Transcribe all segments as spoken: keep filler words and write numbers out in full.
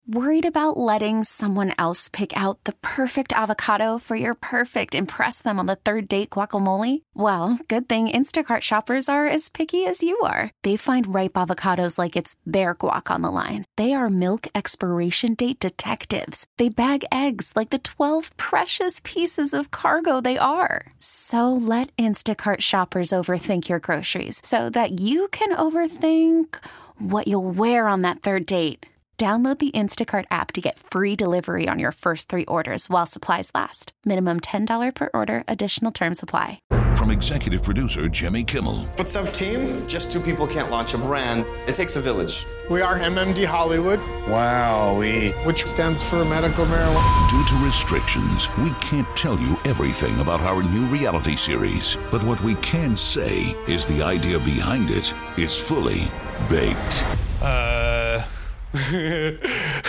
Worried about letting someone else pick out the perfect avocado for your perfect impress them on the third date guacamole? Well, good thing Instacart shoppers are as picky as you are. They find ripe avocados like it's their guac on the line. They are milk expiration date detectives. They bag eggs like the twelve precious pieces of cargo they are. So let Instacart shoppers overthink your groceries so that you can overthink what you'll wear on that third date. Download the Instacart app to get free delivery on your first three orders while supplies last. Minimum ten dollars per order. Additional terms apply. From executive producer Jimmy Kimmel. What's up, team? Just two people can't launch a brand. It takes a village. We are M M D Hollywood. Wow, we... Which stands for medical marijuana. Due to restrictions, we can't tell you everything about our new reality series. But what we can say is the idea behind it is fully baked. Uh... I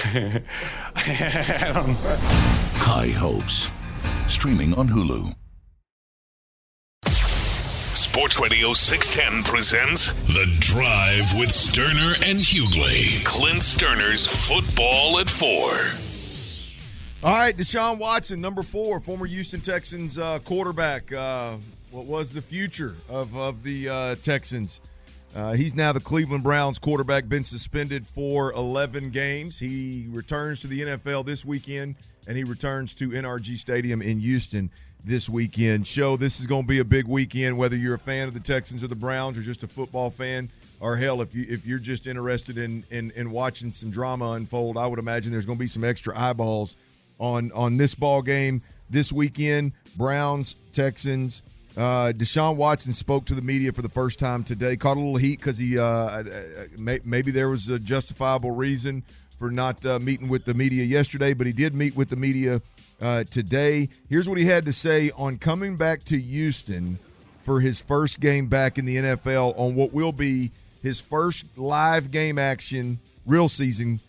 don't know. High Hopes. Streaming on Hulu. Sports Radio six ten presents The Drive with Sterner and Hughley. Clint Sterner's Football at Four. All right, Deshaun Watson, number four, former Houston Texans uh, quarterback. Uh, what was the future of, of the uh, Texans? Uh, he's now the Cleveland Browns quarterback, been suspended for eleven games. He returns to the N F L this weekend, and he returns to N R G Stadium in Houston this weekend. Show, this is going to be a big weekend, whether you're a fan of the Texans or the Browns or just a football fan, or hell, if, you, if you're just interested in, in, in watching some drama unfold, I would imagine there's going to be some extra eyeballs on, on this ball game this weekend. Browns, Texans. Uh, Deshaun Watson spoke to the media for the first time today. Caught a little heat because he uh, may, maybe there was a justifiable reason for not uh, meeting with the media yesterday, but he did meet with the media uh, today. Here's what he had to say on coming back to Houston for his first game back in the N F L on what will be his first live game action, real season,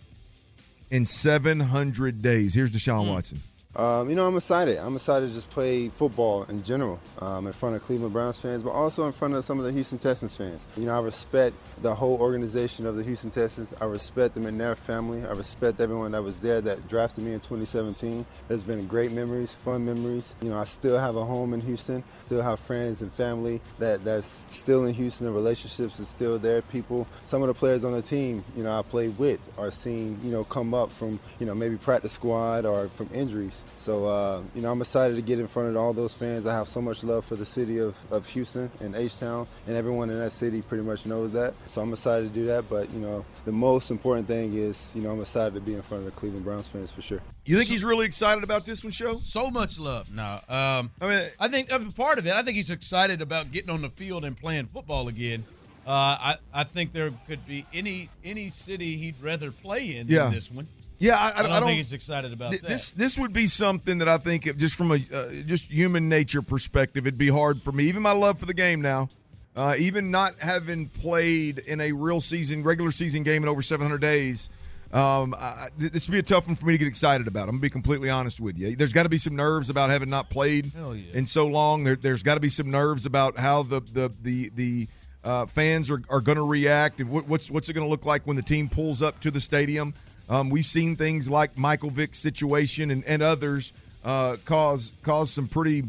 in seven hundred days. Here's Deshaun mm. Watson. Um, you know, I'm excited. I'm excited to just play football in general um, in front of Cleveland Browns fans, but also in front of some of the Houston Texans fans. You know, I respect the whole organization of the Houston Texans. I respect the McNair family. I respect everyone that was there that drafted me in twenty seventeen. There's been great memories, fun memories. You know, I still have a home in Houston. Still have friends and family that, that's still in Houston. The relationships are still there. People, some of the players on the team, you know, I played with are seen, you know, come up from, you know, maybe practice squad or from injuries. So, uh, you know, I'm excited to get in front of all those fans. I have so much love for the city of, of Houston and H-Town, and everyone in that city pretty much knows that. So I'm excited to do that. But, you know, the most important thing is, you know, I'm excited to be in front of the Cleveland Browns fans for sure. You think he's really excited about this one, Show? So much love. No. Um, I mean, I think I mean, part of it, I think he's excited about getting on the field and playing football again. Uh, I, I think there could be any any city he'd rather play in yeah. than this one. Yeah, I, I, I, don't I don't think he's excited about th- that. This this would be something that I think, just from a uh, just human nature perspective, it'd be hard for me. Even my love for the game now, uh, even not having played in a real season, regular season game in over seven hundred days, um, I, this would be a tough one for me to get excited about. I'm gonna be completely honest with you. There's got to be some nerves about having not played Hell yeah. in so long. There, there's got to be some nerves about how the the the the uh, fans are, are going to react and what, what's what's it going to look like when the team pulls up to the stadium. Um, we've seen things like Michael Vick's situation and, and others uh, cause cause some pretty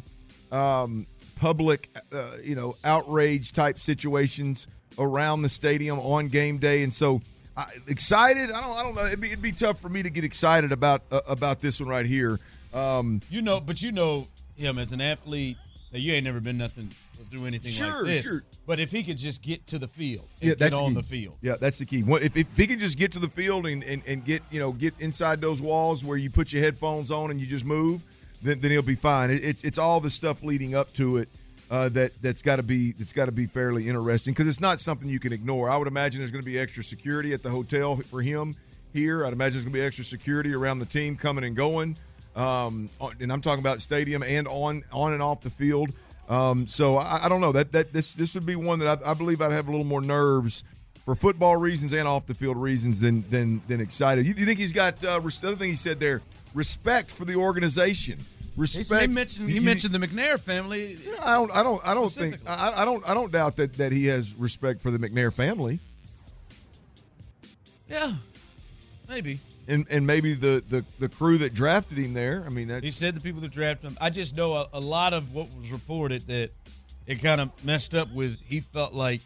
um, public, uh, you know, outrage type situations around the stadium on game day, and so uh, excited. I don't, I don't know. It'd be, it'd be tough for me to get excited about uh, about this one right here. Um, you know, but you know him as an athlete. That you ain't never been nothing through anything sure, like this. Sure. But if he could just get to the field and yeah, get that's on the, the field. Yeah, that's the key. If, if he can just get to the field and, and, and get, you know, get inside those walls where you put your headphones on and you just move, then, then he'll be fine. It, it's it's all the stuff leading up to it uh, that that's got to be that's got to be fairly interesting because it's not something you can ignore. I would imagine there's going to be extra security at the hotel for him here. I'd imagine there's going to be extra security around the team coming and going. Um, and I'm talking about stadium and on on and off the field. Um, so I, I don't know that that this this would be one that I, I believe I'd have a little more nerves for football reasons and off the field reasons than than than excited. You, you think he's got uh, the other thing he said there? Respect for the organization. Respect. He mentioned he you, mentioned the McNair family. I don't I don't I don't think I, I don't I don't doubt that that he has respect for the McNair family. Yeah, maybe. and and maybe the, the, the crew that drafted him there. I mean, that's, he said the people that drafted him. I just know a, a lot of what was reported that it kind of messed up with. He felt like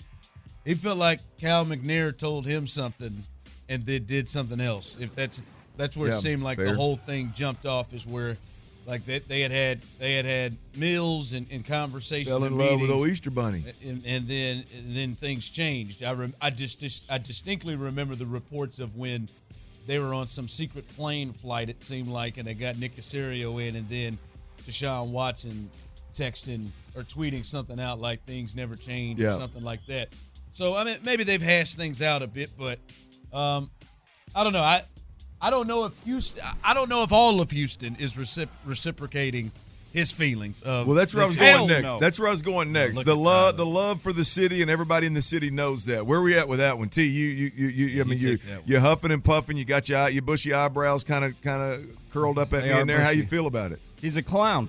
he felt like Cal McNair told him something, and they did something else. If that's that's where Yeah, it seemed like fair. the whole thing jumped off, is where like they, they had had they had had meals and, and conversations. fell in and love with meetings. old Easter Bunny. And, and then and then things changed. I rem, I just, just I distinctly remember the reports of when they were on some secret plane flight. It seemed like, and they got Nick Caserio in, and then Deshaun Watson texting or tweeting something out like things never change Yeah. or something like that. So I mean, maybe they've hashed things out a bit, but um, I don't know. I I don't know if Houston. I don't know if all of Houston is recipro- reciprocating his feelings of. Well, that's where I was this- going Hell next. no. That's where I was going next. Look the at love, Tyler. the love for the city, and everybody in the city knows that. Where we at with that one? T, you, you, you, you, I you mean, you, take that one. you're huffing and puffing. You got your eye- your bushy eyebrows kind of, kind of curled up at They me are in there. How you bushy. feel about it? He's a clown.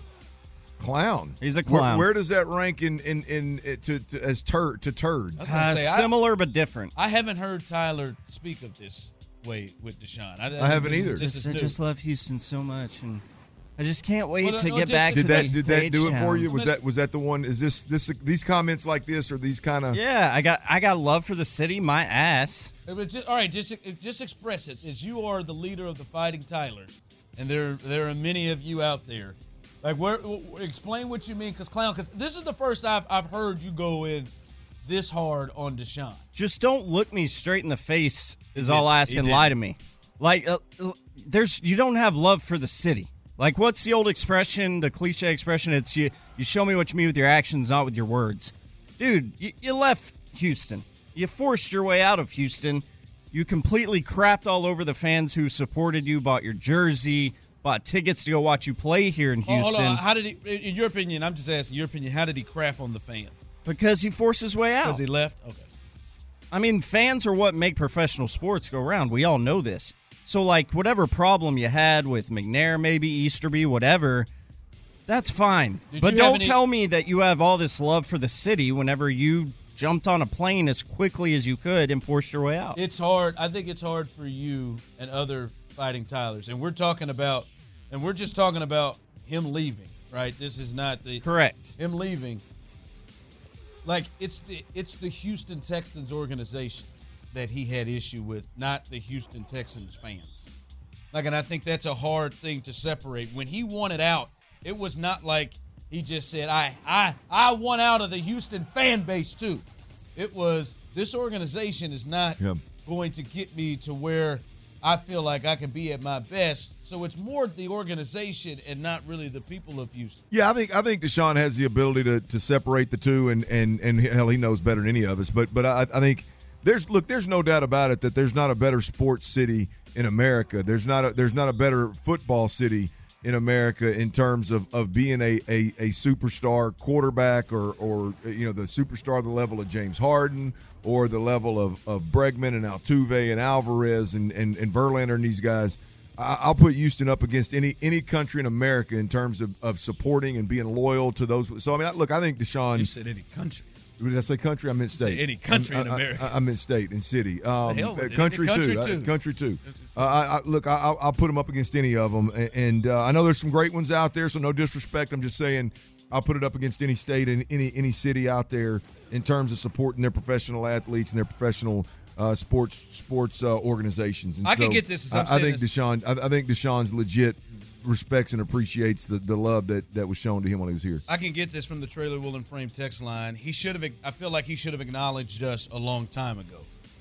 Clown. He's a Where- clown. Where, does that rank in, in, in, in to, to as tur to turds? I was gonna Uh, say, I- similar but different. I haven't heard Tyler speak of this way with Deshaun. I, I haven't this is either. just Just, as I new. just love Houston so much, and I just can't wait Well, to no, get just- back Did to that the, did to that do it for H-Town. you? Was But- that was that the one? Is this this these comments like this or these kind of? Yeah, I got I got love for the city. My ass. But just, all right, just just express it. As you are the leader of the Fighting Tylers, and there there are many of you out there. Like, where? Explain what you mean, because clown. Because this is the first I've I've heard you go in this hard on Deshaun. Just don't look me straight in the face. Is He all did. I ask He and did. lie to me. Like uh, uh, there's you don't have love for the city. Like, what's the old expression, the cliche expression? It's you you show me what you mean with your actions, not with your words. Dude, you, you left Houston. You forced your way out of Houston. You completely crapped all over the fans who supported you, bought your jersey, bought tickets to go watch you play here in Oh, hold Houston. on. How did he? In your opinion, I'm just asking your opinion. How did he crap on the fans? Because he forced his way out. Because he left. Okay. I mean, fans are what make professional sports go around. We all know this. So, like, whatever problem you had with McNair, maybe Easterby, whatever, that's fine. Did but you have don't any- tell me that you have all this love for the city whenever you jumped on a plane as quickly as you could and forced your way out. It's hard. I think it's hard for you and other Fighting Tylers, and we're talking about, and we're just talking about him leaving, right? This is not the Correct. him leaving. Like, it's the it's the Houston Texans organization that he had issue with, not the Houston Texans fans. Like, and I think that's a hard thing to separate. When he wanted out, it was not like he just said, I I I want out of the Houston fan base too. It was, this organization is not Yeah. going to get me to where I feel like I can be at my best. So it's more the organization and not really the people of Houston. Yeah, I think I think Deshaun has the ability to, to separate the two, and, and and hell, he knows better than any of us. But but I, I think there's look, there's no doubt about it that there's not a better sports city in America. There's not a there's not a better football city in America in terms of, of being a, a, a superstar quarterback or or you know the superstar the level of James Harden or the level of, of Bregman and Altuve and Alvarez and, and, and Verlander and these guys. I, I'll put Houston up against any any country in America in terms of, of supporting and being loyal to those. So I mean, look, I think Deshaun. You said any country. Did I say country? I meant You said state. any country I, in I- America. I, I meant state and city. Um, hell with uh, it. country, Country too. Uh, too. country too. Uh, I, I, look, I, I'll, I'll put them up against any of them, and, and uh, I know there's some great ones out there. So no disrespect. I'm just saying I'll put it up against any state and any any city out there in terms of supporting their professional athletes and their professional uh, sports sports uh, organizations. And I can so get this as I'm I, I saying think this. Deshaun. I, I think Deshaun's legit respects and appreciates the, the love that, that was shown to him while he was here. I can get this from the Trailer Wheel and Frame text line. He should have. I feel like he should have acknowledged us a long time ago.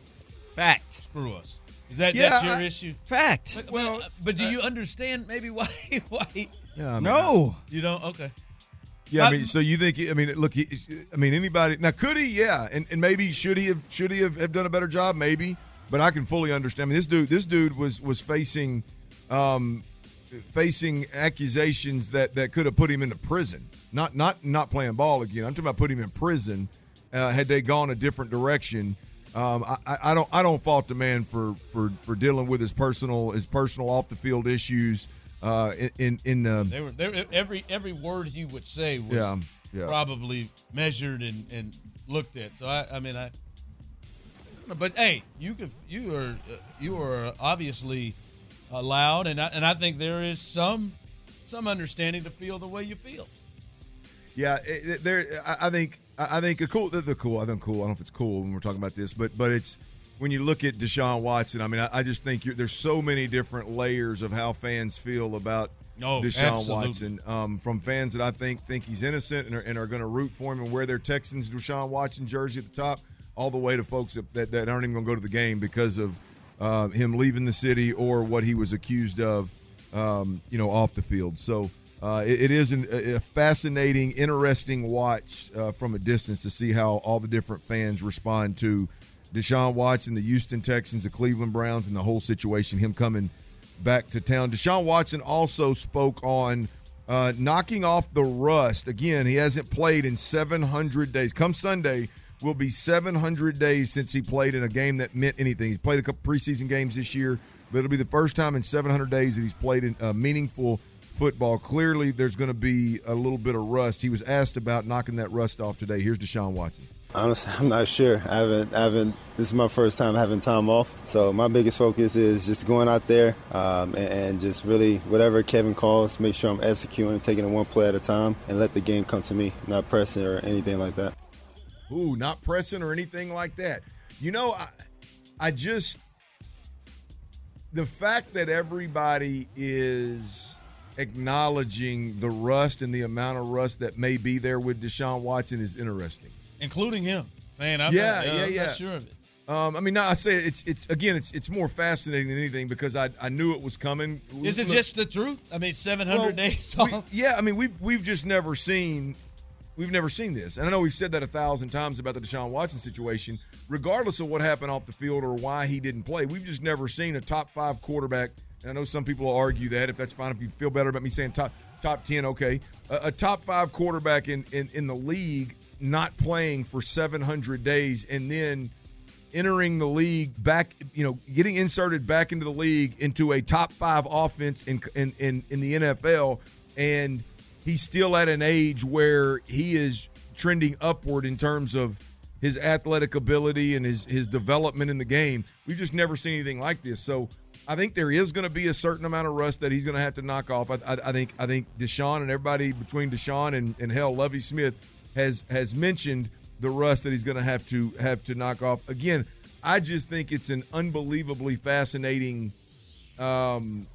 Fact. Screw us. Is that Yeah, that's your I- issue? Fact. But, well, but do you understand maybe why? Why Yeah, I mean, No. you don't? Okay. Yeah, I I- mean, so you think? I mean, look, he, I mean, anybody now could he? Yeah, and, and maybe should he have should he have, have done a better job? Maybe, but I can fully understand. I mean, this dude, this dude was was facing, um, facing accusations that, that could have put him into prison. Not not not playing ball again. I'm talking about putting him in prison. Uh, had they gone a different direction, um, I, I, I don't I don't fault the man for, for, for dealing with his personal his personal off the field issues. Uh, in in, in uh, They were they, every every word he would say was Yeah, yeah. probably measured and, and looked at. So I I mean I. But hey, you could you are uh, you are obviously allowed, and I, and I think there is some some understanding to feel the way you feel. Yeah, it, it, there. I, I think. I think the cool. The, the cool. I think cool. I don't know if it's cool when we're talking about this, but but it's when you look at Deshaun Watson. I mean, I, I just think you're, there's so many different layers of how fans feel about oh, Deshaun absolutely. Watson. Um, from fans that I think think he's innocent and are, and are going to root for him and wear their Texans Deshaun Watson jersey at the top, all the way to folks that, that, that aren't even going to go to the game because of uh, him leaving the city or what he was accused of, um, you know, off the field. So. Uh, it, it is an, a fascinating, interesting watch uh, from a distance to see how all the different fans respond to Deshaun Watson, the Houston Texans, the Cleveland Browns, and the whole situation, him coming back to town. Deshaun Watson also spoke on uh, knocking off the rust. Again, he hasn't played in seven hundred days. Come Sunday will be seven hundred days since he played in a game that meant anything. He's played a couple preseason games this year, but it'll be the first time in seven hundred days that he's played in a meaningful football. Clearly, there's going to be a little bit of rust. He was asked about knocking that rust off today. Here's Deshaun Watson. Honestly, I'm not sure. I haven't, I haven't. This is my first time having time off, so my biggest focus is just going out there um, and, and just really whatever Kevin calls, make sure I'm executing, taking it one play at a time, and let the game come to me, not pressing or anything like that. Ooh, not pressing or anything like that. You know, I, I just the fact that everybody is acknowledging the rust and the amount of rust that may be there with Deshaun Watson is interesting, including him saying, "I'm yeah, not, uh, yeah, I'm yeah. not sure of it." Um, I mean, no, I say it's it's again, it's it's more fascinating than anything because I I knew it was coming. Is it just the truth? I mean, seven hundred well, days we, off. yeah, I mean, we've we've just never seen. We've never seen this. And I know we've said that a thousand times about the Deshaun Watson situation, regardless of what happened off the field or why he didn't play. We've just never seen a top five quarterback. And I know some people will argue that. If that's fine, if you feel better about me saying top top ten, okay. A, a top five quarterback in, in, in the league not playing for seven hundred days and then entering the league back, you know, getting inserted back into the league into a top five offense in in, in, in the N F L, and he's still at an age where he is trending upward in terms of his athletic ability and his, his development in the game. We've just never seen anything like this. So I think there is going to be a certain amount of rust that he's going to have to knock off. I, I, I think I think Deshaun and everybody between Deshaun and, and hell, Lovie Smith has has mentioned the rust that he's going to have to have to knock off. Again, I just think it's an unbelievably fascinating um,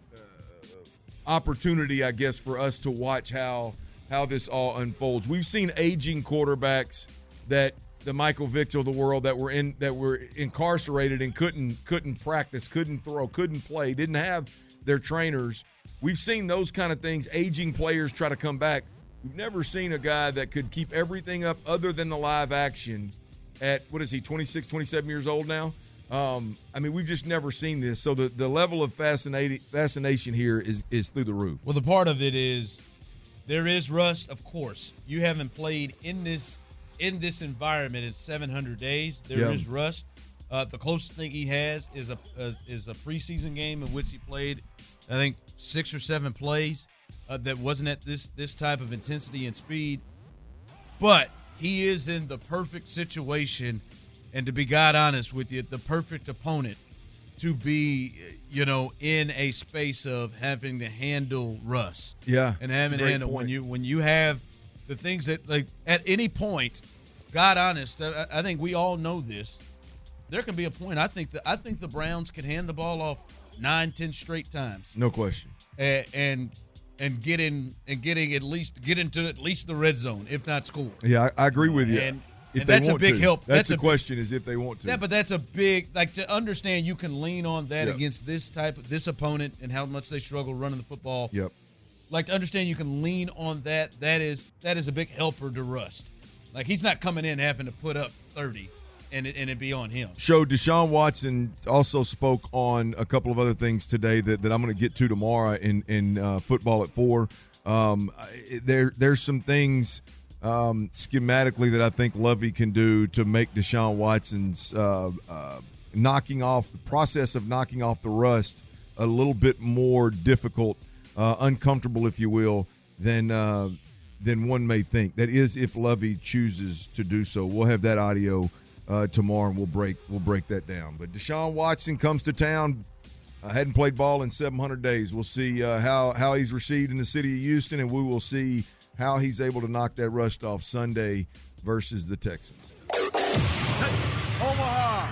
opportunity, I guess, for us to watch how how this all unfolds. We've seen aging quarterbacks that the Michael Vicks of the world that were in that were incarcerated and couldn't couldn't practice, couldn't throw, couldn't play, didn't have their trainers. We've seen those kind of things. Aging players try to come back. We've never seen a guy that could keep everything up other than the live action at, what is he, twenty-six, twenty-seven years old now? Um, I mean, we've just never seen this. So the, the level of fascinating fascination here is is through the roof. Well, the part of it is there is rust, of course. You haven't played in this in this environment in seven hundred days. There Yeah. is rust. Uh, the closest thing he has is a is, is a preseason game in which he played, I think, six or seven plays uh, that wasn't at this this type of intensity and speed. But he is in the perfect situation. And to be God honest with you, the perfect opponent to be, you know, in a space of having to handle rust. Yeah, And that's a having to great handle point. when you when you have the things that, like, at any point, God honest, I, I think we all know this. There can be a point. I think that I think the Browns can hand the ball off nine, ten straight times. No question. And and and get in and getting at least get into at least the red zone, if not score. Yeah, I, I agree with you. And, if and they that's want a big to. help. That's, That's the a- question: is if they want to. Yeah, but that's a big, like, to understand you can lean on that Yep. against this type of this opponent and how much they struggle running the football. Yep. Like, to understand you can lean on that. That is that is a big helper to Rust. Like, he's not coming in having to put up thirty and it, and it be on him. So Deshaun Watson also spoke on a couple of other things today that, that I'm going to get to tomorrow in in uh, football at four. Um, there there's some things um, schematically that I think Lovey can do to make Deshaun Watson's uh, uh, knocking off the process of knocking off the rust a little bit more difficult, uh, uncomfortable, if you will, than uh, than one may think. That is, if Lovey chooses to do so. We'll have that audio Uh, tomorrow, and we'll break we'll break that down. But Deshaun Watson comes to town Uh, hadn't played ball in seven hundred days. We'll see uh, how, how he's received in the city of Houston, and we will see how he's able to knock that rust off Sunday versus the Texans. Omaha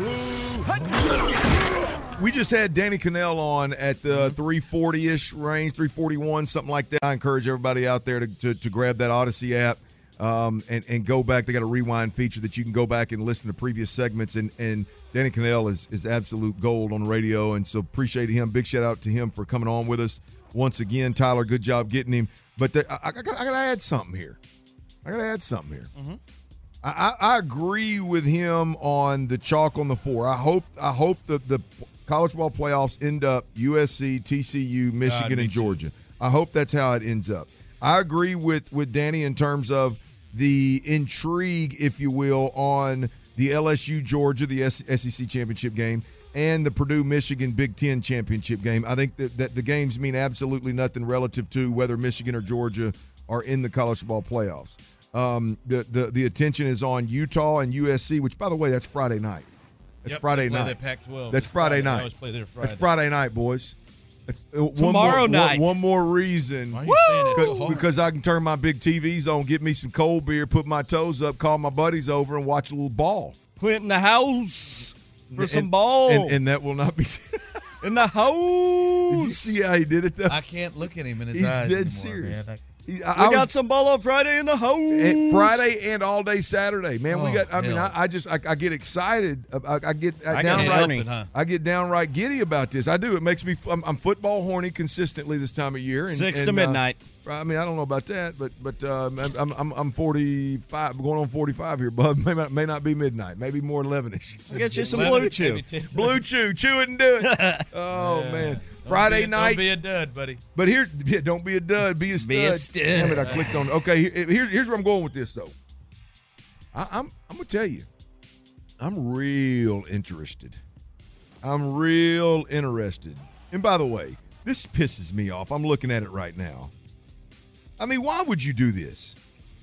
Blue. We just had Danny Kanell on at the three forty-ish range, three forty-one, something like that. I encourage everybody out there to, to, to grab that Odyssey app um, and, and go back. They got a rewind feature that you can go back and listen to previous segments. And, and Danny Kanell is, is absolute gold on radio, and so appreciate him. Big shout-out to him for coming on with us once again. Tyler, good job getting him. But the, I, I got to add something here. I got to add something here. Mm-hmm. I, I agree with him on the chalk on the four. I hope I hope that the college ball playoffs end up U S C, T C U, Michigan, God, and Georgia. Too. I hope that's how it ends up. I agree with, with Danny in terms of the intrigue, if you will, on the L S U Georgia, the S E C championship game, and the Purdue Michigan Big Ten championship game. I think that, that the games mean absolutely nothing relative to whether Michigan or Georgia are in the college ball playoffs. Um, the, the the attention is on Utah and U S C, which, by the way, that's Friday night. That's yep, Friday they play night. that Pac twelve. That's Friday, Friday night. I always play there Friday. That's Friday night, boys. That's, uh, Tomorrow one more, night. One, one more reason. Why are you saying that so hard? Because I can turn my big T Vs on, get me some cold beer, put my toes up, call my buddies over, and watch a little ball. Clint in the house for and, some ball. And, and that will not be in the house. Did you see how he did it, though? I can't look at him in his He's eyes dead anymore, serious. man. I, He, I, we I got was, some ball on Friday in the house. And Friday and all day Saturday, man. Oh, we got. I mean, hell. I, I just I, I get excited. I, I get I I downright. can't help it, huh? I get downright giddy about this. I do. It makes me. I'm, I'm football horny consistently this time of year. And, Six and, to midnight. Uh, I mean, I don't know about that, but but um, I'm I'm I'm forty-five, going on forty-five here, bud. May not, may not be midnight. Maybe more eleven-ish. We'll get you some eleven, Blue Chew. maybe ten. Blue Chew, chew it and do it. Oh Yeah. man. Don't Friday be a, night. Don't be a dud, buddy. But here, yeah, don't be a dud. Be a stud. Be a stud. Damn it, I clicked on it. Okay, here, here's, here's where I'm going with this, though. I, I'm I'm going to tell you, I'm real interested. I'm real interested. And by the way, this pisses me off. I'm looking at it right now. I mean, why would you do this?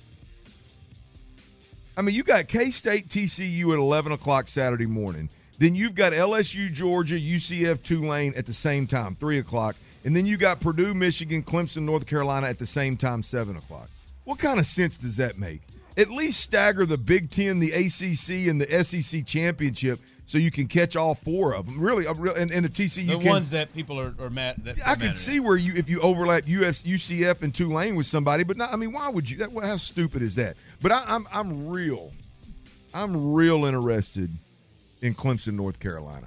I mean, you got K-State, T C U at eleven o'clock Saturday morning. Then you've got L S U, Georgia, U C F, Tulane at the same time, three o'clock. And then you got Purdue, Michigan, Clemson, North Carolina at the same time, seven o'clock. What kind of sense does that make? At least stagger the Big Ten, the A C C, and the S E C championship so you can catch all four of them. Really, and, and the T C U The can, ones that people are, are mad. That I are could mad see at. where you if you overlap U S, U C F and Tulane with somebody, but not. I mean, why would you? That, how stupid is that? But I, I'm I'm real, I'm real interested in Clemson, North Carolina.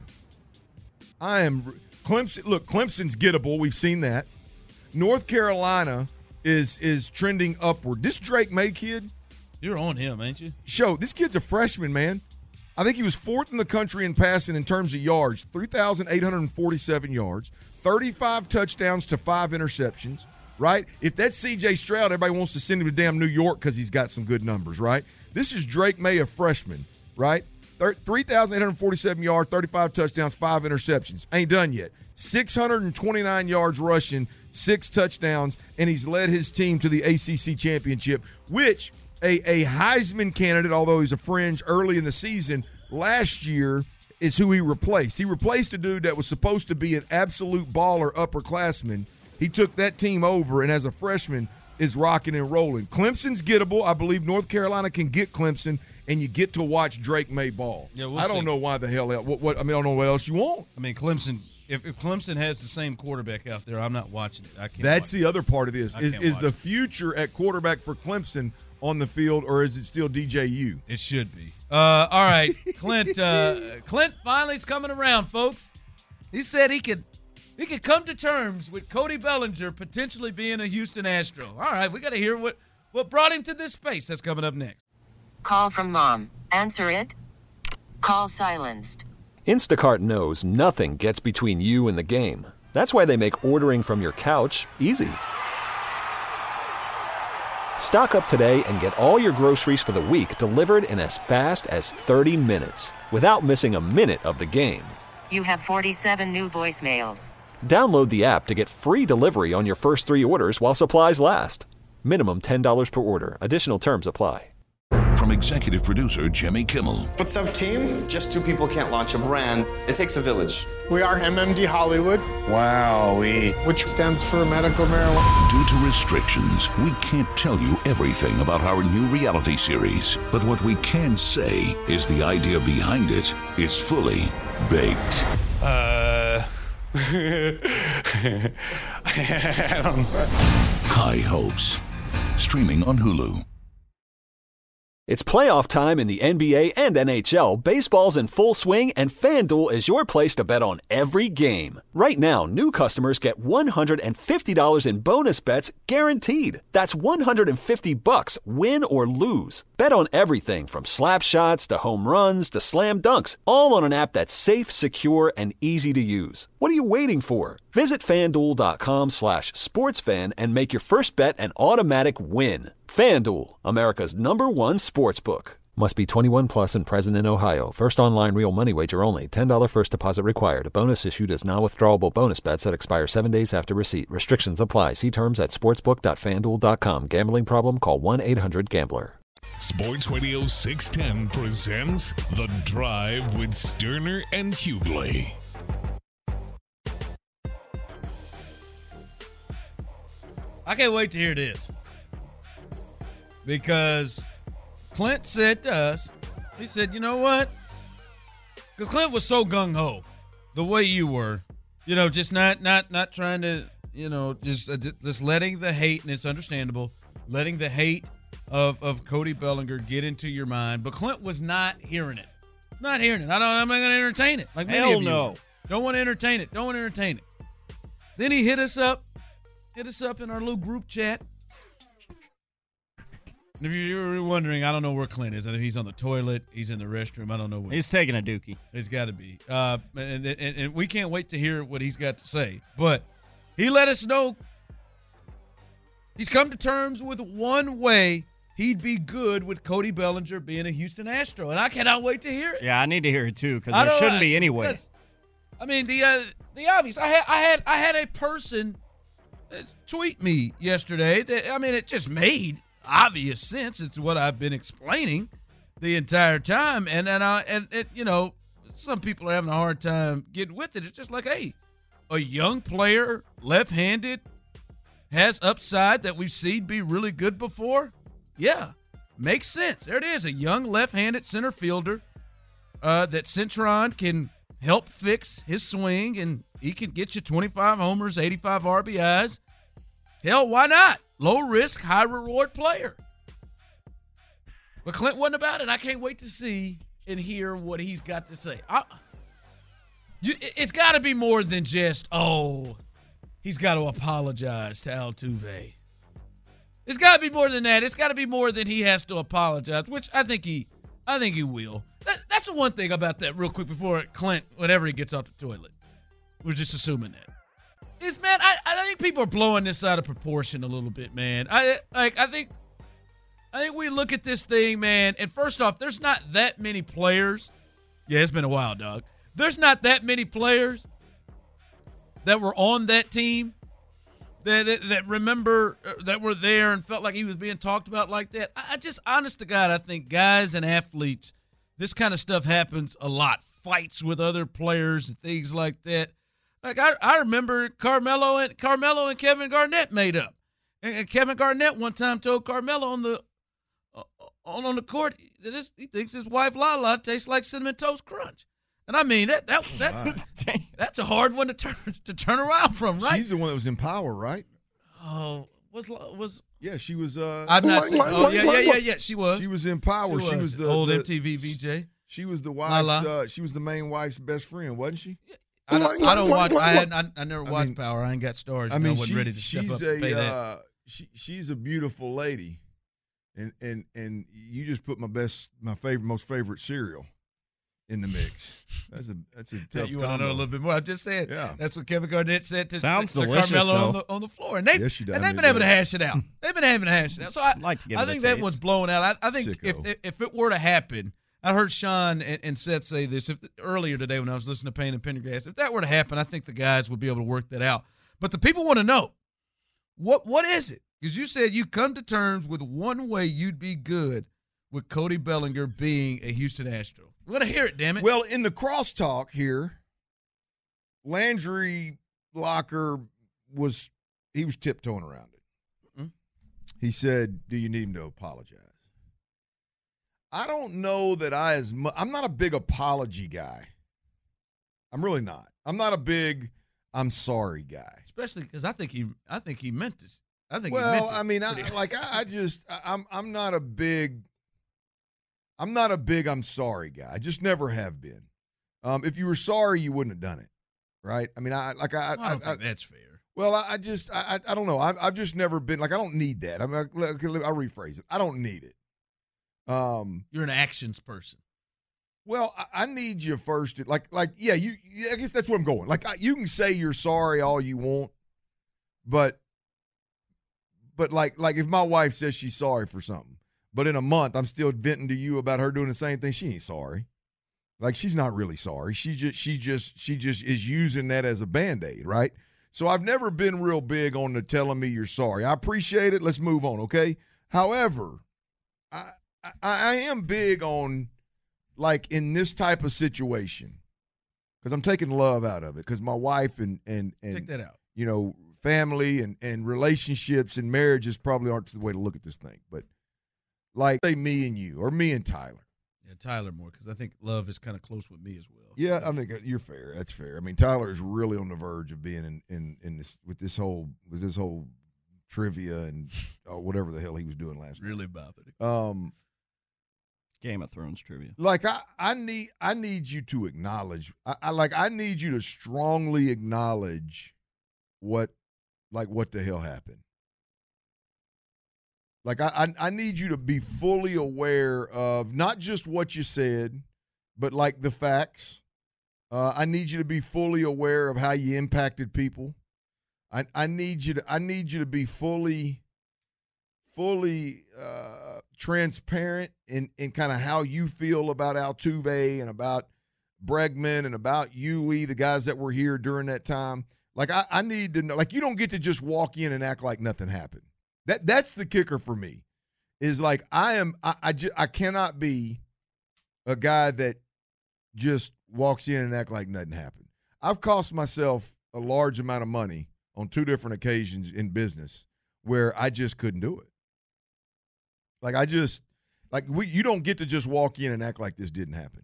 I am Clemson. Look, Clemson's gettable. We've seen that. North Carolina is is trending upward. This Drake May kid, You're on him, ain't you? show this kid's a freshman, man. I think he was fourth in the country in passing in terms of yards, three thousand eight hundred forty-seven yards, thirty-five touchdowns to five interceptions, right? If that's C J Stroud, everybody wants to send him to damn New York because he's got some good numbers, right? This is Drake May, a freshman, right? three thousand eight hundred forty-seven yards, thirty-five touchdowns, five interceptions. Ain't done yet. six hundred twenty-nine yards rushing, six touchdowns, and he's led his team to the A C C championship, which a, a Heisman candidate, although he's a fringe early in the season, last year is who he replaced. He replaced a dude that was supposed to be an absolute baller upperclassman. He took that team over, and as a freshman, is rocking and rolling. Clemson's gettable. I believe North Carolina can get Clemson, and you get to watch Drake May ball. Yeah, we'll I don't see. know why the hell else. What, what I mean, I don't know what else you want. I mean, Clemson. If, if Clemson has the same quarterback out there, I'm not watching it. I can't. That's watch the other part of this. I Is can't is watch the it. future at quarterback for Clemson on the field, or is it still D J U? It should be. Uh, all right, Clint. Uh, Clint finally's coming around, folks. He said he could he could come to terms with Cody Bellinger potentially being a Houston Astro. All right, we got to hear what what brought him to this space. That's coming up next. Call from mom. Answer it. Call silenced. Instacart knows nothing gets between you and the game. That's why they make ordering from your couch easy. Stock up today and get all your groceries for the week delivered in as fast as thirty minutes without missing a minute of the game. You have forty-seven new voicemails. Download the app to get free delivery on your first three orders while supplies last. Minimum ten dollars per order. Additional terms apply. From executive producer Jimmy Kimmel. What's up, team? Just two people can't launch a brand. It takes a village. We are M M D Hollywood. Wow, we. Which stands for medical marijuana. Due to restrictions, we can't tell you everything about our new reality series. But what we can say is the idea behind it is fully baked. Uh. I don't know. High Hopes. Streaming on Hulu. It's playoff time in the N B A and N H L. Baseball's in full swing, and FanDuel is your place to bet on every game. Right now, new customers get one hundred fifty dollars in bonus bets guaranteed. That's one hundred fifty bucks, win or lose. Bet on everything from slap shots to home runs to slam dunks, all on an app that's safe, secure, and easy to use. What are you waiting for? Visit FanDuel.com slash sportsfan and make your first bet an automatic win. FanDuel, America's number one sportsbook. Must be twenty-one plus and present in Ohio. First online real money wager only. ten dollars first deposit required. A bonus issued as non-withdrawable bonus bets that expire seven days after receipt. Restrictions apply. See terms at sportsbook dot fan duel dot com. Gambling problem? Call one eight hundred gambler. Sports Radio six ten presents The Drive with Sterner and Hughley. I can't wait to hear this. Because Clint said to us, he said, you know what? Because Clint was so gung-ho, the way you were, you know, just not not not trying to, you know, just uh, just letting the hate, and it's understandable, letting the hate of, of Cody Bellinger get into your mind. But Clint was not hearing it. Not hearing it. I don't, I'm not going to entertain it. Like many Hell of you. no. Don't want to entertain it. Don't want to entertain it. Then he hit us up, hit us up in our little group chat. And if you're wondering, I don't know where Clint is. I know he's on the toilet. He's in the restroom. I don't know where. He's taking a dookie. He's got to be. Uh, and, and, and we can't wait to hear what he's got to say. But he let us know he's come to terms with one way he'd be good with Cody Bellinger being a Houston Astro. And I cannot wait to hear it. Yeah, I need to hear it too, because there shouldn't be any way. I mean, the uh, the obvious. I had I had I had a person tweet me yesterday that, I mean, it just made obvious sense. It's what I've been explaining the entire time, and and I and it, you know, some people are having a hard time getting with it. It's just like, hey, a young player, left-handed, has upside that we've seen be really good before. Yeah, makes sense. There it is, a young left-handed center fielder uh, that Cintron can help fix his swing, and he can get you twenty-five homers, eighty-five R B Is. Hell, why not? Low risk, high reward player. But Clint wasn't about it. I can't wait to see and hear what he's got to say. I, you, it's got to be more than just, oh, he's got to apologize to Altuve. It's got to be more than that. It's got to be more than he has to apologize, which I think he, I think he will. That, that's the one thing about that, real quick, before Clint, whenever he gets off the toilet. We're just assuming that. Is, man, I, I think people are blowing this out of proportion a little bit, man. I like I think I think we look at this thing, man, and first off, there's not that many players. Yeah, it's been a while, dog. There's not that many players that were on that team that that, that remember that were there and felt like he was being talked about like that. I, I just, honest to God, I think guys and athletes, this kind of stuff happens a lot. Fights with other players and things like that. Like I, I remember Carmelo and Carmelo and Kevin Garnett made up, and, and Kevin Garnett one time told Carmelo on the uh, on on the court that his, he thinks his wife Lala tastes like Cinnamon Toast Crunch, and I mean that that that that's a hard one to turn to turn around from, right? She's the one that was in Power, right? Oh, was was yeah, she was. Uh, I've not seen. Oh yeah, yeah, yeah, yeah. She was. She was in Power. She was, she was the old the, M T V V J. She was the wife's. Uh, she was the main wife's best friend, wasn't she? Yeah. I don't, I don't watch. I had. I, I never watched I mean, Power. I ain't got stars. I mean, I wasn't she, ready to step she's up and pay a. that. Uh, she, she's a beautiful lady, and and and you just put my best, my favorite, most favorite cereal in the mix. That's a that's a tough. You want to know a little bit more? I'm just saying. Yeah. That's what Kevin Garnett said to, Sounds to delicious, Carmelo though. on the on the floor, and they Yes, she does. and they've been It able to does. hash it out. They've been having to hash it out. So I I'd like to give I it a think that taste. one's blown out. I, I think if Sicko. if it were to happen. I heard Sean and, and Seth say this if earlier today when I was listening to Payne and Pendergrass. If that were to happen, I think the guys would be able to work that out. But the people want to know, what what is it? Because you said you come to terms with one way you'd be good with Cody Bellinger being a Houston Astro? We want to hear it, damn it. Well, in the crosstalk here, Landry Locker was he was tiptoeing around it. Mm-hmm. He said, "Do you need him to apologize?" I don't know that I as mu- I'm not a big apology guy. I'm really not. I'm not a big I'm sorry guy. Especially because I think he I think he meant this. I think well, he meant it. I mean, I, like I, I just I, I'm I'm not a big I'm not a big I'm sorry guy. I just never have been. Um, if you were sorry, you wouldn't have done it, right? I mean, I like I well, I don't I, think I, that's fair. Well, I, I just I I don't know. I, I've just never been like I don't need that. I mean, I, I'll rephrase it. I don't need it. Um, You're an actions person. Well, I, I need you first. To, like, like, yeah, you. I guess that's where I'm going. Like, I, you can say you're sorry all you want, but, but like, like if my wife says she's sorry for something, but in a month I'm still venting to you about her doing the same thing, she ain't sorry. Like, she's not really sorry. She just, she just, she just is using that as a Band-Aid, right? So I've never been real big on the telling me you're sorry. I appreciate it. Let's move on, okay? However, I. I, I am big on, like, in this type of situation, because I'm taking love out of it, because my wife and, and, and Take that out. you know, family and, and relationships and marriages probably aren't the way to look at this thing. But, like, say me and you, or me and Tyler. Yeah, Tyler more, because I think love is kind of close with me as well. Yeah, I think you're fair. That's fair. I mean, Tyler is really on the verge of being in, in, in this with this whole with this whole trivia and uh, whatever the hell he was doing last really night. bothered it. Um Game of Thrones trivia. Like I, I need I need you to acknowledge I, I like I need you to strongly acknowledge what like what the hell happened. Like I, I I need you to be fully aware of not just what you said, but like the facts. Uh, I need you to be fully aware of how you impacted people. I I need you to I need you to be fully fully uh, transparent in, in kind of how you feel about Altuve and about Bregman and about Yuli, the guys that were here during that time. Like, I, I need to know. Like, you don't get to just walk in and act like nothing happened. That That's the kicker for me, is like I am I, I, just, I cannot be a guy that just walks in and act like nothing happened. I've cost myself a large amount of money on two different occasions in business where I just couldn't do it. Like, I just, like, we, you don't get to just walk in and act like this didn't happen.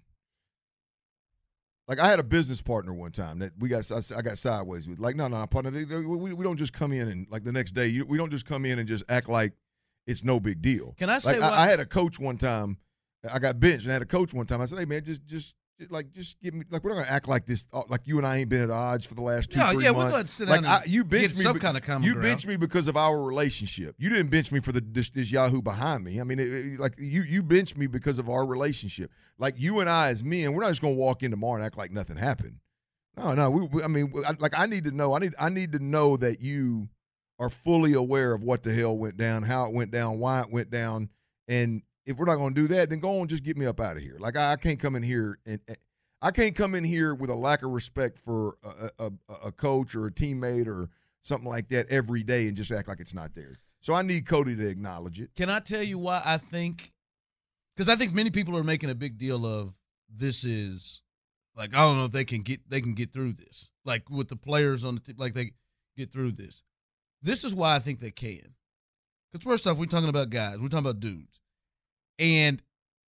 Like, I had a business partner one time that we got, I got sideways with. Like, no, no, partner, we, we don't just come in and, like, the next day, you, we don't just come in and just act like it's no big deal. Can I say like, what? I, I had a coach one time, I got benched and I had a coach one time. I said, hey, man, just, just, like, just give me, like, we're not going to act like this, like you and I ain't been at odds for the last two, yeah, three yeah, months. we're going to sit like, down and I, you benched get me, some be, kind of common You ground. benched me because of our relationship. You didn't bench me for the this, this Yahoo behind me. I mean, it, it, like, you you benched me because of our relationship. Like, you and I as men, we're not just going to walk in tomorrow and act like nothing happened. No, no. We, we, I mean, I, like, I need to know. I need I need to know that you are fully aware of what the hell went down, how it went down, why it went down. And if we're not going to do that, then go on, just get me up out of here. Like, I, I can't come in here and, and I can't come in here with a lack of respect for a, a, a coach or a teammate or something like that every day and just act like it's not there. So I need Cody to acknowledge it. Can I tell you why I think? Because I think many people are making a big deal of this is like, I don't know if they can get they can get through this. Like with the players on the team, like they get through this. This is why I think they can. Because first off, we're talking about guys. We're talking about dudes. And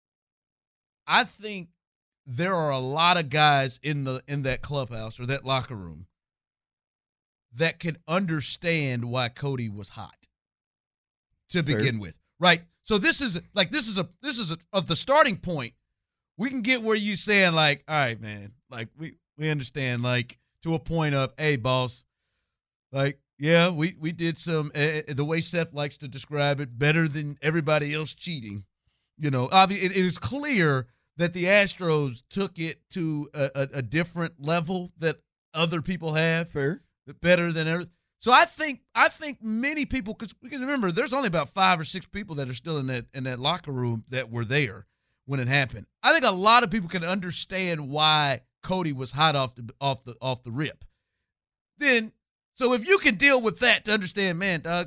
I think there are a lot of guys in the in that clubhouse or that locker room that can understand why Cody was hot to Fair. begin with, right? So this is like this is a this is a, of the starting point. We can get where you saying like, all right, man, like we we understand like to a point of, hey, boss, like yeah, we we did some uh, the way Seth likes to describe it, better than everybody else cheating. You know, obviously it, it is clear that the Astros took it to a, a, a different level that other people have. Fair. Better than ever. So I think I think many people, because we can remember there's only about five or six people that are still in that in that locker room that were there when it happened. I think a lot of people can understand why Cody was hot off the off the off the rip. Then, so if you can deal with that to understand, man, Doug,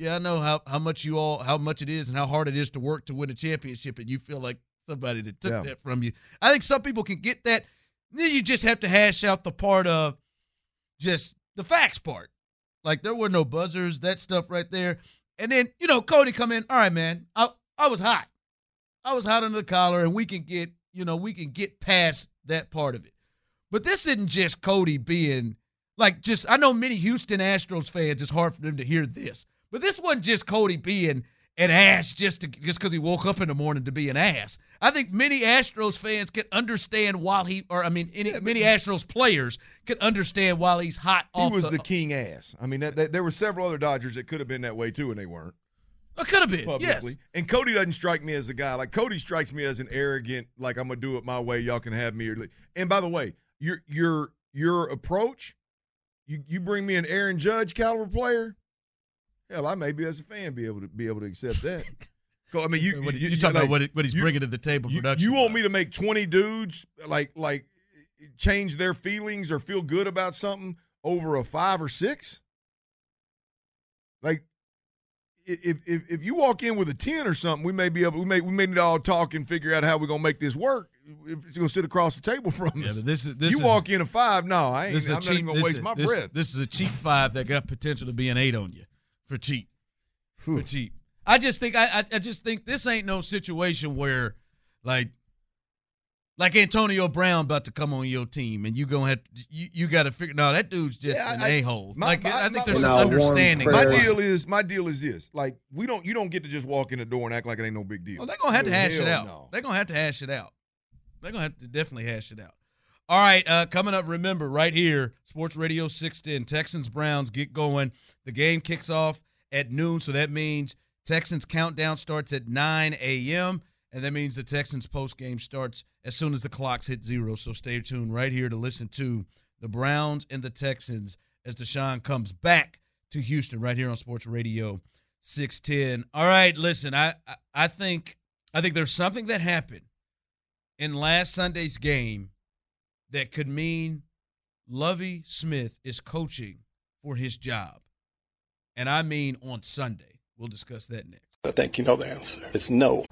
yeah, I know how, how much you all, how much it is and how hard it is to work to win a championship, and you feel like somebody that took Yeah. that from you. I think some people can get that. Then you just have to hash out the part of just the facts part. Like, there were no buzzers, that stuff right there. And then, you know, Cody come in, all right, man, I, I was hot. I was hot under the collar, and we can get, you know, we can get past that part of it. But this isn't just Cody being, like, just, I know many Houston Astros fans, it's hard for them to hear this. But this wasn't just Cody being an ass just to, just because he woke up in the morning to be an ass. I think many Astros fans can understand while he, or I mean, any, yeah, many Astros players can understand while he's hot he off was the, the king ass. I mean, that, that, there were several other Dodgers that could have been that way too, and they weren't. It could have been, publicly. yes. And Cody doesn't strike me as a guy. Like, Cody strikes me as an arrogant, like, I'm going to do it my way, y'all can have me. And by the way, your your your approach, you, you bring me an Aaron Judge caliber player, hell, I maybe as a fan be able to be able to accept that. I mean, you what, you, you talking like, about what, it, what he's you, bringing to the table you, production. You want me to make twenty dudes like like change their feelings or feel good about something over a five or six? Like, if if if you walk in with a ten or something, we may be able we may we may need to all talk and figure out how we're gonna make this work. If it's gonna sit across the table from yeah, us. But this is this you is, walk in a five, no, I ain't. This is I'm not cheap, even gonna waste is, my this, breath. This is a cheap five that got potential to be an eight on you for cheap. For cheap. I just think I, I I just think this ain't no situation where like like Antonio Brown about to come on your team and you gonna have to, you, you got to figure no that dude's just Yeah, an I- a hole. my- Like my- I think my- there's no, some understanding. My deal is my deal is this: like we don't you don't get to just walk in the door and act like it ain't no big deal. Well, they're gonna have to hash Hell it out. no. They're gonna have to hash it out. They're gonna have to definitely hash it out. All right, uh, coming up, remember, right here, Sports Radio six ten, Texans Browns get going. The game kicks off at noon, so that means Texans countdown starts at nine a.m., and that means the Texans postgame starts as soon as the clocks hit zero. So stay tuned right here to listen to the Browns and the Texans as Deshaun comes back to Houston right here on Sports Radio six ten. All right, listen, I, I, I think I think there's something that happened in last Sunday's game that could mean Lovie Smith is coaching for his job. And I mean on Sunday. We'll discuss that next. I think you know the answer. It's no.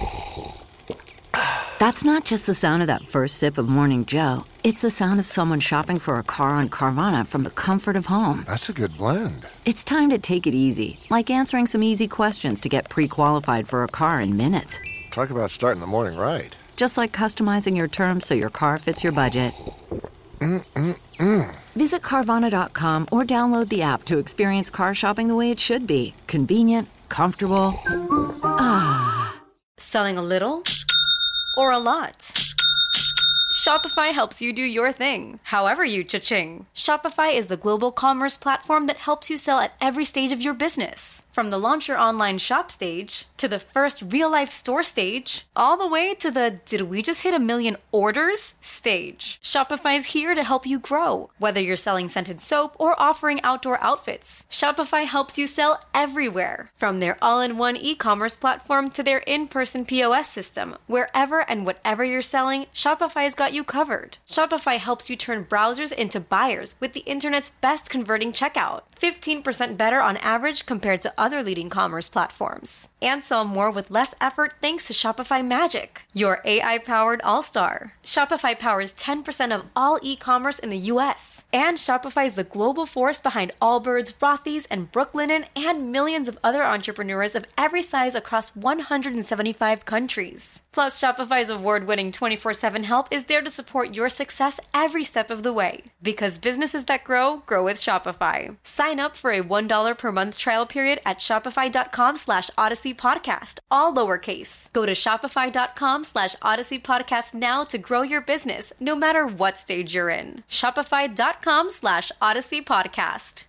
That's not just the sound of that first sip of Morning Joe. It's the sound of someone shopping for a car on Carvana from the comfort of home. That's a good blend. It's time to take it easy, like answering some easy questions to get pre-qualified for a car in minutes. Talk about starting the morning right. Just like customizing your terms so your car fits your budget. Mm-mm-mm. Visit Carvana dot com or download the app to experience car shopping the way it should be. Convenient, comfortable. Ah. Selling a little or a lot? Shopify helps you do your thing, however you cha-ching. Shopify is the global commerce platform that helps you sell at every stage of your business. From the launch your online shop stage, to the first real-life store stage, all the way to the did we just hit a million orders stage. Shopify's here to help you grow. Whether you're selling scented soap or offering outdoor outfits, Shopify helps you sell everywhere. From their all-in-one e-commerce platform to their in-person P O S system, wherever and whatever you're selling, Shopify's got you covered. Shopify helps you turn browsers into buyers with the internet's best converting checkout. fifteen percent better on average compared to other leading commerce platforms. And sell more with less effort thanks to Shopify Magic, your A I-powered all-star. Shopify powers ten percent of all e-commerce in the U S. And Shopify is the global force behind Allbirds, Rothy's, and Brooklinen, and millions of other entrepreneurs of every size across one hundred seventy-five countries. Plus, Shopify's award-winning twenty-four seven help is there to support your success every step of the way. Because businesses that grow, grow with Shopify. Sign up for a one dollar per month trial period at shopify.com slash Odyssey Podcast, all lowercase. Go to shopify.com slash Odyssey Podcast now to grow your business, no matter what stage you're in. Shopify.com slash Odyssey Podcast.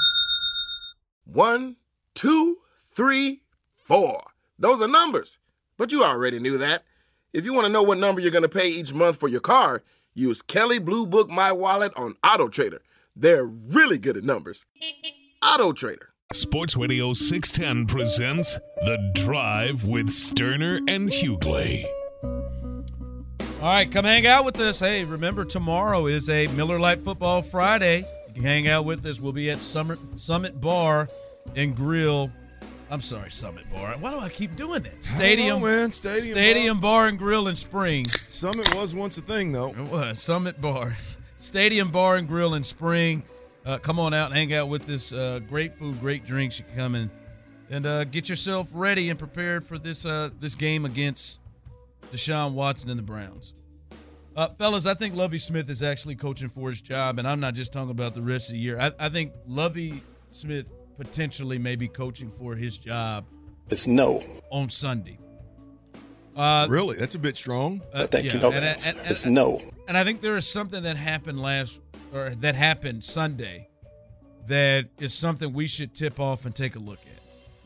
One, two, three, four. Those are numbers. But you already knew that. If you want to know what number you're going to pay each month for your car, use Kelley Blue Book My Wallet on Auto Trader. They're really good at numbers. Auto Trader. Sports Radio six ten presents The Drive with Sterner and Hughley. All right, come hang out with us. Hey, remember, tomorrow is a Miller Lite Football Friday. You can hang out with us. We'll be at Summit, Summit Bar and Grill I'm sorry, Summit Bar. Why do I keep doing that? Stadium, know, man. Stadium, Stadium Bar. Bar and Grill in Spring. Summit was once a thing, though. It was Summit Bar, Stadium Bar and Grill in Spring. Uh, come on out and hang out with us. Uh, great food, great drinks. You can come in and uh, get yourself ready and prepared for this uh, this game against Deshaun Watson and the Browns. Uh, fellas, I think Lovie Smith is actually coaching for his job, and I'm not just talking about the rest of the year. I, I think Lovie Smith potentially may be coaching for his job. It's no. On Sunday. Uh, really? That's a bit strong. Uh, I think yeah. you know that. And, and, and, it's no. And I think there is something that happened last or that happened Sunday that is something we should tip off and take a look at.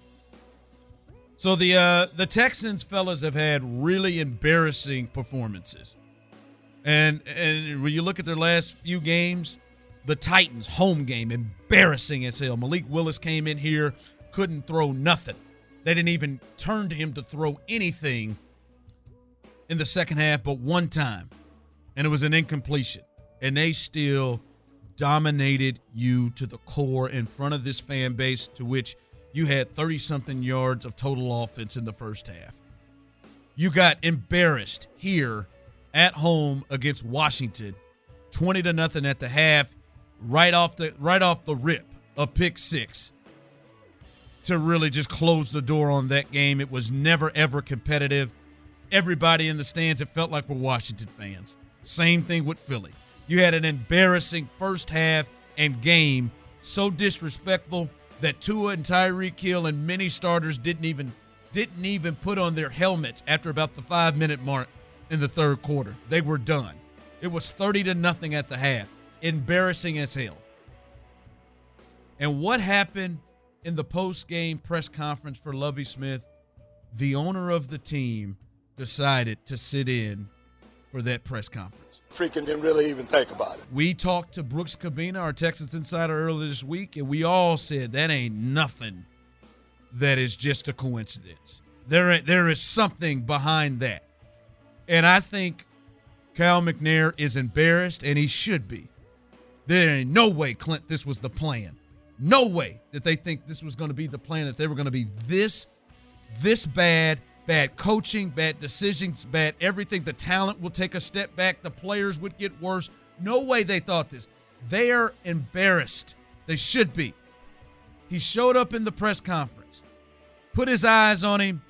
So the uh, the Texans, fellas, have had really embarrassing performances. And and when you look at their last few games, the Titans, home game, embarrassing as hell. Malik Willis came in here, couldn't throw nothing. They didn't even turn to him to throw anything in the second half but one time, and it was an incompletion. And they still dominated you to the core in front of this fan base, to which you had thirty-something yards of total offense in the first half. You got embarrassed here at home against Washington, twenty to nothing at the half, right off the right off the rip, a pick six to really just close the door on that game. It was never, ever competitive. Everybody in the stands, it felt like we're Washington fans. Same thing with Philly. You had an embarrassing first half and game, so disrespectful that Tua and Tyreek Hill and many starters didn't even didn't even put on their helmets after about the five-minute mark in the third quarter. They were done. It was thirty to nothing at the half. Embarrassing as hell. And what happened in the post-game press conference for Lovie Smith? The owner of the team decided to sit in for that press conference. Freaking didn't really even think about it. We talked to Brooks Cabina, our Texans insider, earlier this week, and we all said that ain't nothing that is just a coincidence. There, there is something behind that. And I think Cal McNair is embarrassed, and he should be. There ain't no way, Clint, this was the plan. No way that they think this was going to be the plan, that they were going to be this, this bad, bad coaching, bad decisions, bad everything. The talent will take a step back. The players would get worse. No way they thought this. They are embarrassed. They should be. He showed up in the press conference, put his eyes on him,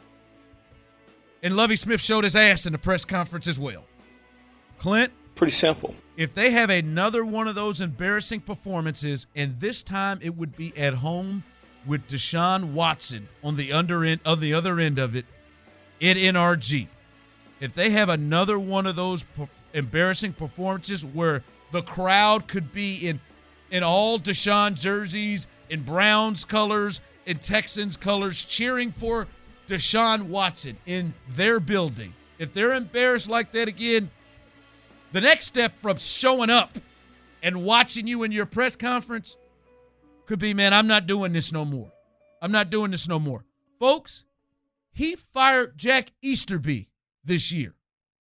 and Lovie Smith showed his ass in the press conference as well. Clint? Pretty simple. If they have another one of those embarrassing performances, and this time it would be at home with Deshaun Watson on the under end, on the other end of it, at N R G. If they have another one of those per- embarrassing performances where the crowd could be in in all Deshaun jerseys, in Browns colors, in Texans colors, cheering for Deshaun Watson in their building, if they're embarrassed like that again, the next step from showing up and watching you in your press conference could be, man, I'm not doing this no more. I'm not doing this no more. Folks, he fired Jack Easterby this year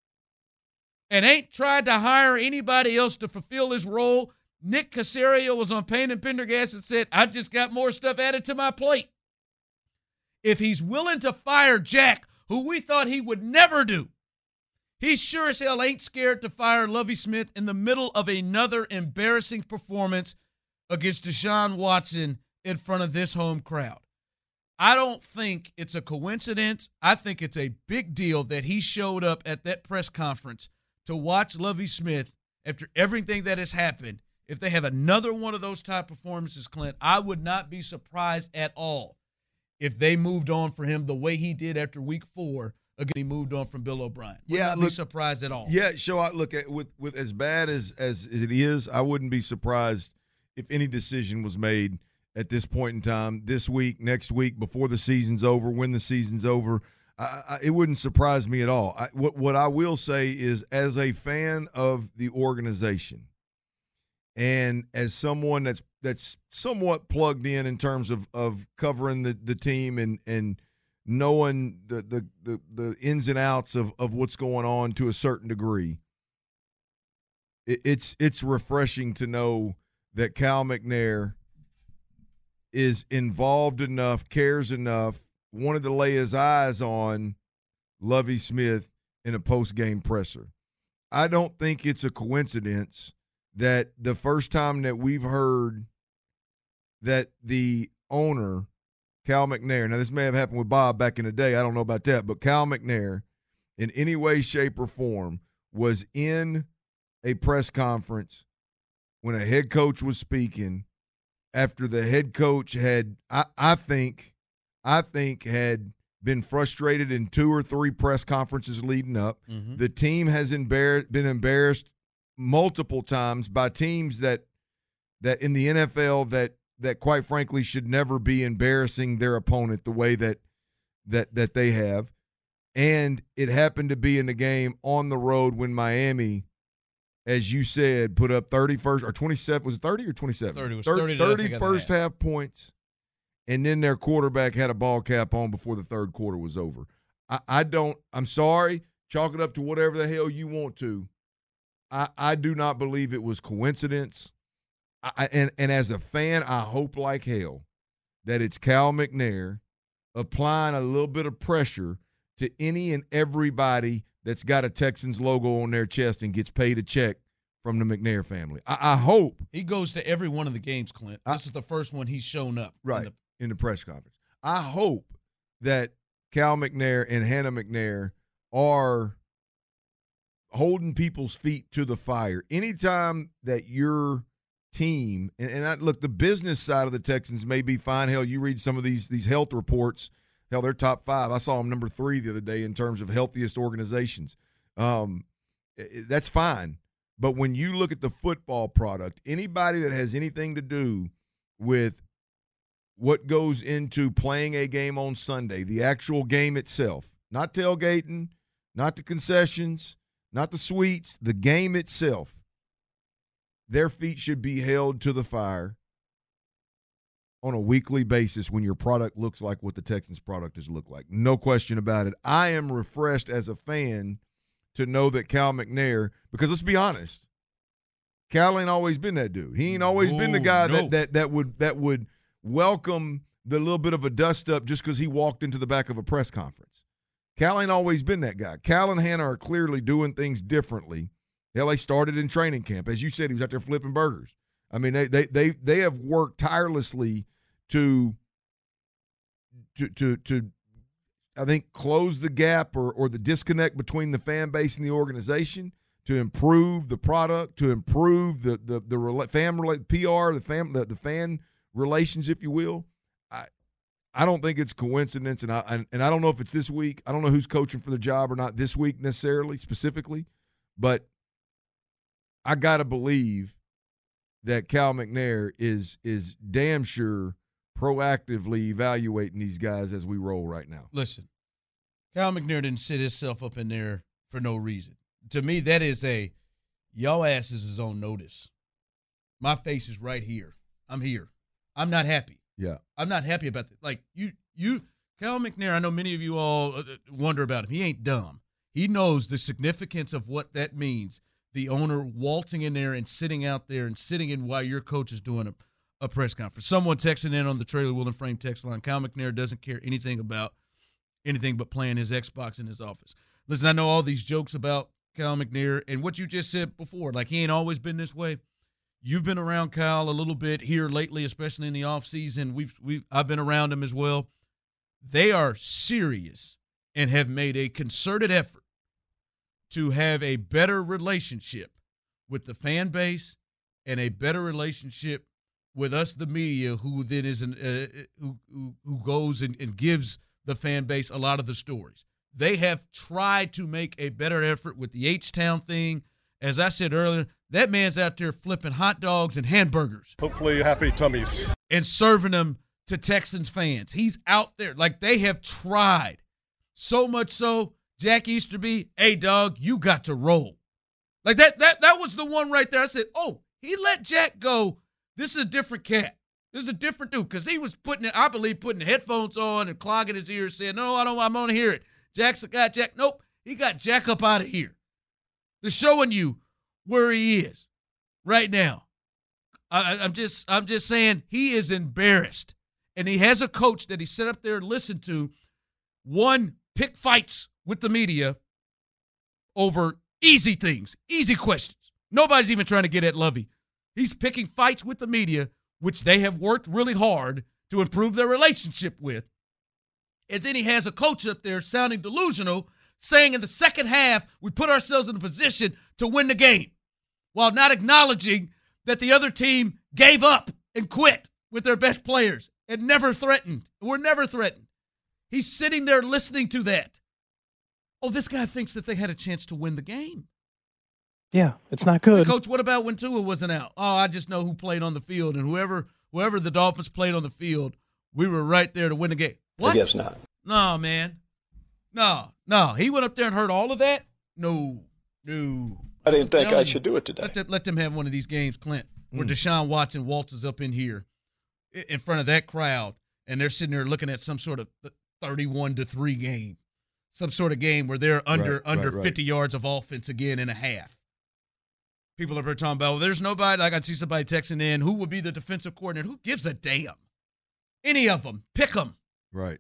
and ain't tried to hire anybody else to fulfill his role. Nick Caserio was on Payne and Pendergast and said, I just got more stuff added to my plate. If he's willing to fire Jack, who we thought he would never do, he sure as hell ain't scared to fire Lovie Smith in the middle of another embarrassing performance against Deshaun Watson in front of this home crowd. I don't think it's a coincidence. I think it's a big deal that he showed up at that press conference to watch Lovie Smith after everything that has happened. If they have another one of those type performances, Clint, I would not be surprised at all if they moved on for him the way he did after week four. Again, he moved on from Bill O'Brien. Would yeah, not look, be surprised at all. Yeah, so I look at with with as bad as as it is, I wouldn't be surprised if any decision was made at this point in time, this week, next week, before the season's over, when the season's over. I, I, it wouldn't surprise me at all. I, what what I will say is, as a fan of the organization, and as someone that's that's somewhat plugged in in terms of of covering the the team and and. knowing the, the the the ins and outs of, of what's going on to a certain degree, it, it's it's refreshing to know that Cal McNair is involved enough, cares enough, wanted to lay his eyes on Lovie Smith in a post-game presser. I don't think it's a coincidence that the first time that we've heard that the owner, Cal McNair, now this may have happened with Bob back in the day, I don't know about that, but Cal McNair, in any way, shape, or form, was in a press conference when a head coach was speaking after the head coach had, I, I think, I think had been frustrated in two or three press conferences leading up. Mm-hmm. The team has embar- been embarrassed multiple times by teams that that in the N F L that that quite frankly should never be embarrassing their opponent the way that that that they have. And it happened to be in the game on the road when Miami, as you said, put up thirty first or twenty-seven. Was it thirty or twenty-seven? thirty was thirty, thirty, thirty first half. half points. And then their quarterback had a ball cap on before the third quarter was over. I, I don't – I'm sorry. Chalk it up to whatever the hell you want to. I, I do not believe it was coincidence. I, and, and as a fan, I hope like hell that it's Cal McNair applying a little bit of pressure to any and everybody that's got a Texans logo on their chest and gets paid a check from the McNair family. I, I hope. He goes to every one of the games, Clint. This I, is the first one he's shown up. Right, in the, in the press conference. I hope that Cal McNair and Hannah McNair are holding people's feet to the fire. Anytime that your team, and, and I, look, the business side of the Texans may be fine. Hell, you read some of these these health reports. Hell, they're top five. I saw them number three the other day in terms of healthiest organizations. Um, that's fine. But when you look at the football product, anybody that has anything to do with what goes into playing a game on Sunday, the actual game itself, not tailgating, not the concessions, not the suites, the game itself, their feet should be held to the fire on a weekly basis when your product looks like what the Texans product has looked like. No question about it. I am refreshed as a fan to know that Cal McNair, because let's be honest, Cal ain't always been that dude. He ain't always no, been the guy no. that that that would that would welcome the little bit of a dust up just because he walked into the back of a press conference. Cal ain't always been that guy. Cal and Hannah are clearly doing things differently. Hell, they started in training camp. As you said, he was out there flipping burgers. I mean, they they they they have worked tirelessly to to to to I think close the gap or or the disconnect between the fan base and the organization, to improve the product, to improve the the the fan P R, the fan the, the fan relations, if you will. I I don't think it's coincidence, and I and I don't know if it's this week. I don't know who's coaching for the job or not this week necessarily, specifically, but I gotta believe that Cal McNair is is damn sure proactively evaluating these guys as we roll right now. Listen, Cal McNair didn't sit himself up in there for no reason. To me, that is a, y'all asses is on notice. My face is right here. I'm here. I'm not happy. Yeah. I'm not happy about that. Like, you, you, Cal McNair, I know many of you all wonder about him. He ain't dumb. He knows the significance of what that means. The owner waltzing in there and sitting out there and sitting in while your coach is doing a, a press conference. Someone texting in on the Trailer Wheel and Frame text line, Cal McNair doesn't care anything about anything but playing his Xbox in his office. Listen, I know all these jokes about Cal McNair and what you just said before, like he ain't always been this way. You've been around Cal a little bit here lately, especially in the offseason. We've we've I've been around him as well. They are serious and have made a concerted effort to have a better relationship with the fan base and a better relationship with us, the media, who then is an, uh, who, who who goes and, and gives the fan base a lot of the stories. They have tried to make a better effort with the H-Town thing. As I said earlier, that man's out there flipping hot dogs and hamburgers. Hopefully happy tummies. And serving them to Texans fans. He's out there. Like, they have tried. So much so, Jack Easterby, hey, dog, you got to roll. Like, that that that was the one right there. I said, oh, he let Jack go. This is a different cat. This is a different dude. Because he was putting, it, I believe, putting headphones on and clogging his ears, saying, no, I don't, I'm going to hear it. Jack's the guy, Jack. Nope, he got Jack up out of here. They're showing you where he is right now. I, I'm just I'm just saying he is embarrassed. And he has a coach that he sat up there and listened to, one, pick fights with the media over easy things, easy questions. Nobody's even trying to get at Lovey. He's picking fights with the media, which they have worked really hard to improve their relationship with. And then he has a coach up there sounding delusional, saying in the second half, we put ourselves in a position to win the game, while not acknowledging that the other team gave up and quit with their best players and never threatened. We're never threatened. He's sitting there listening to that. Oh, this guy thinks that they had a chance to win the game. Yeah, it's not good. Hey, Coach, what about when Tua wasn't out? Oh, I just know who played on the field, and whoever whoever the Dolphins played on the field, we were right there to win the game. What? I guess not. No, man. No, no. He went up there and heard all of that? No, no. I didn't think I you, should do it today. Let them, let them have one of these games, Clint, where Mm. Deshaun Watson waltzes up in here in front of that crowd, and they're sitting there looking at some sort of thirty-one to three game, some sort of game where they're under Right, under right, right. fifty yards of offense again in a half. People are talking about, well, there's nobody. Like I see somebody texting in, who would be the defensive coordinator? Who gives a damn? Any of them. Pick them. Right.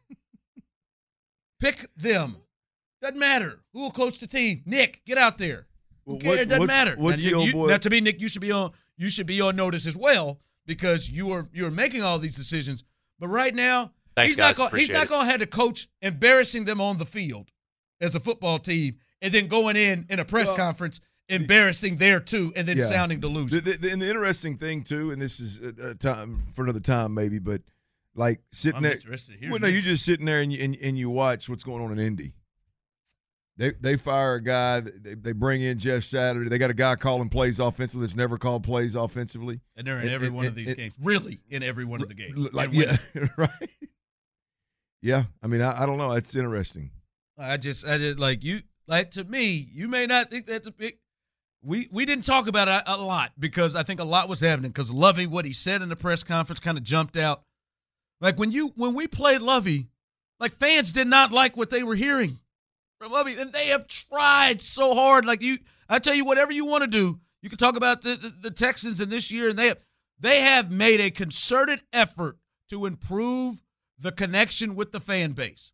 Pick them. Doesn't matter. Who will coach the team? Nick, get out there. Who Well, cares? what- It doesn't what's- matter. what's now, the you, old you- boy- now, to me, Nick, you should be on. You should be on notice as well because you are you are making all these decisions. But right now, Thanks, he's guys. not gonna, he's Appreciate not it. going to have to coach embarrassing them on the field as a football team, and then going in in a press Well, conference embarrassing there too, and then Yeah. sounding delusional. The, the, and the interesting thing too, and this is a, a time for another time maybe, but like sitting I'm there. interested to hear Well, no, you're this. just sitting there and you, and, and you watch what's going on in Indy. They they fire a guy. They, they bring in Jeff Saturday. They got a guy calling plays offensively that's never called plays offensively. And they're in every one of these games. Really, in every one of the games. Like And winning. yeah, right. Yeah, I mean, I, I don't know. It's interesting. I just, I did like you, like to me, you may not think that's a big. We we didn't talk about it a, a lot because I think a lot was happening because Lovey, what he said in the press conference, kind of jumped out. Like when you when we played Lovey, like fans did not like what they were hearing from Lovey, and they have tried so hard. Like you, I tell you, whatever you want to do, you can talk about the, the the Texans in this year, and they have they have made a concerted effort to improve the connection with the fan base.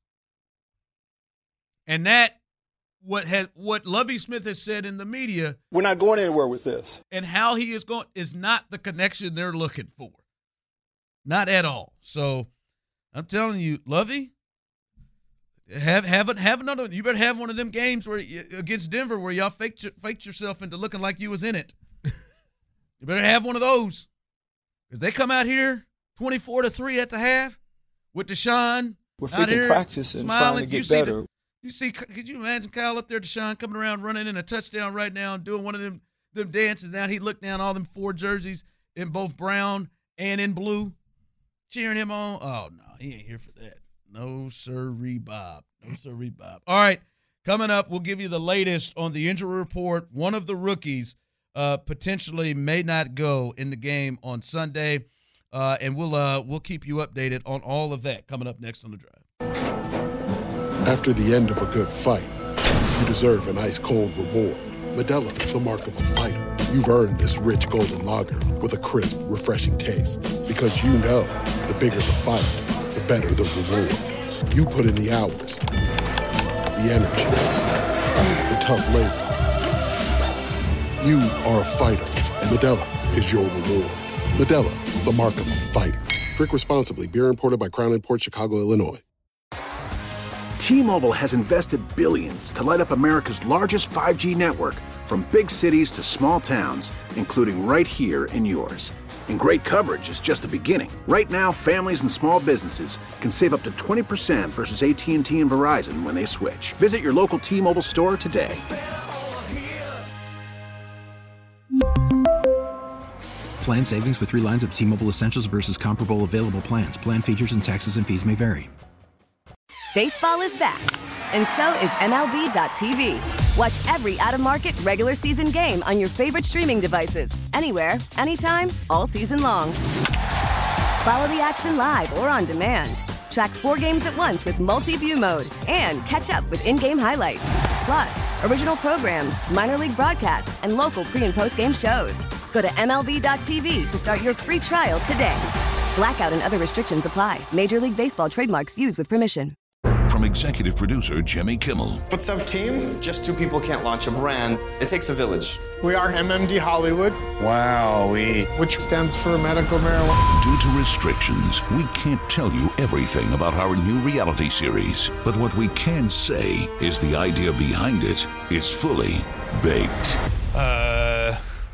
And that, what has what Lovie Smith has said in the media, We're not going anywhere with this. and how he is going, is not the connection they're looking for. Not at all. So I'm telling you, Lovie, have have it have another. You better have one of them games where you, against Denver where y'all faked your- faked yourself into looking like you was in it. You better have one of those. If they come out here twenty-four to three at the half with Deshaun We're out freaking here practicing, trying smiling, to get you see the- better. You see, could you imagine Kyle up there, Deshaun coming around, running in a touchdown right now, and doing one of them them dances? Now he looked down all them four jerseys in both brown and in blue, cheering him on. Oh no, he ain't here for that. No sirree, Bob. No sirree, Bob. All right, coming up, we'll give you the latest on the injury report. One of the rookies uh, potentially may not go in the game on Sunday, uh, and we'll uh, we'll keep you updated on all of that coming up next on The Drive. After the end of a good fight, you deserve an ice-cold reward. Modelo is the mark of a fighter. You've earned this rich golden lager with a crisp, refreshing taste. Because you know, the bigger the fight, the better the reward. You put in the hours, the energy, the tough labor. You are a fighter, and Modelo is your reward. Modelo, the mark of a fighter. Drink responsibly. Beer imported by Crown Imports, Chicago, Illinois. T-Mobile has invested billions to light up America's largest five G network, from big cities to small towns, including right here in yours. And great coverage is just the beginning. Right now, families and small businesses can save up to twenty percent versus A T and T and Verizon when they switch. Visit your local T-Mobile store today. Plan savings with three lines of T-Mobile Essentials versus comparable available plans. Plan features and taxes and fees may vary. Baseball is back, and so is M L B dot T V. Watch every out-of-market regular season game on your favorite streaming devices, anywhere, anytime, all season long. Follow the action live or on demand. Track four games at once with multi-view mode and catch up with in-game highlights. Plus, original programs, minor league broadcasts, and local pre- and post-game shows. Go to M L B dot T V to start your free trial today. Blackout and other restrictions apply. Major League Baseball trademarks used with permission. From executive producer Jimmy Kimmel. What's up, team? Just two people can't launch a brand. It takes a village. We are M M D Hollywood. Wow, we. Which stands for medical marijuana. Due to restrictions, we can't tell you everything about our new reality series. But what we can say is the idea behind it is fully baked. Uh.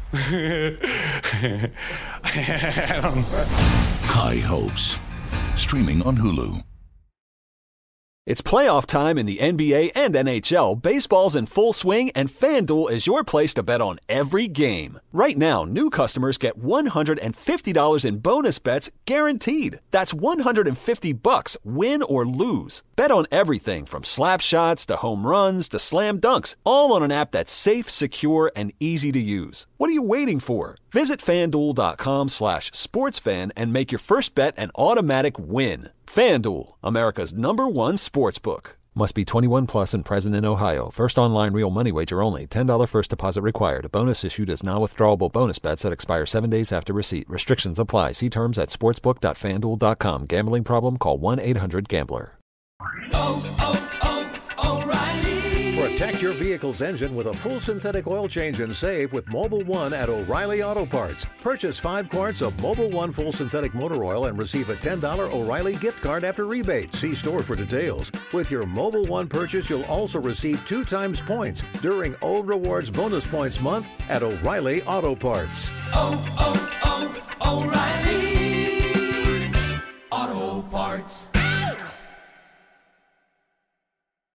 I don't know. High Hopes. Streaming on Hulu. It's playoff time in the N B A and N H L. Baseball's in full swing, and FanDuel is your place to bet on every game. Right now, new customers get one hundred fifty dollars in bonus bets guaranteed. That's one hundred fifty bucks, win or lose. Bet on everything from slap shots to home runs to slam dunks, all on an app that's safe, secure, and easy to use. What are you waiting for? Visit FanDuel.com slash SportsFan and make your first bet an automatic win. FanDuel, America's number one sportsbook. Must be twenty-one plus and present in Ohio. First online real money wager only. ten dollars first deposit required. A bonus issued as non-withdrawable bonus bets that expire seven days after receipt. Restrictions apply. See terms at sportsbook dot fan duel dot com. Gambling problem? Call one eight hundred gambler. Oh, oh, oh, O'Reilly. Protect your vehicle's engine with a full synthetic oil change and save with Mobil one at O'Reilly Auto Parts. Purchase five quarts of Mobil one full synthetic motor oil and receive a ten dollars O'Reilly gift card after rebate. See store for details. With your Mobil one purchase, you'll also receive two times points during O Rewards Bonus Points Month at O'Reilly Auto Parts. Oh, oh, oh, O'Reilly Auto Parts.